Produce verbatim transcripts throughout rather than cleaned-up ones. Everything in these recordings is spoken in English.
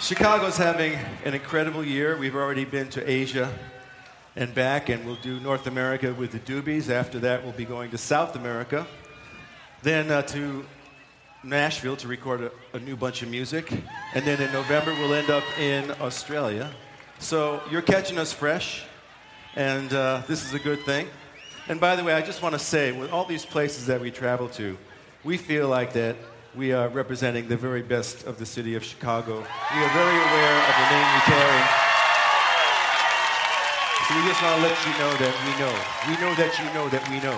Chicago's having an incredible year. We've already been to Asia and back, and we'll do North America with the Doobies. After that, we'll be going to South America, then uh, to Nashville to record a, a new bunch of music, and then in November, we'll end up in Australia. So you're catching us fresh, and uh, this is a good thing. And by the way, I just want to say, with all these places that we travel to, we feel like that we are representing the very best of the city of Chicago. We are very aware of the name we carry. So we just want to let you know that we know. We know that you know that we know.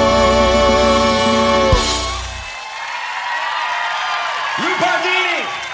Rupardini!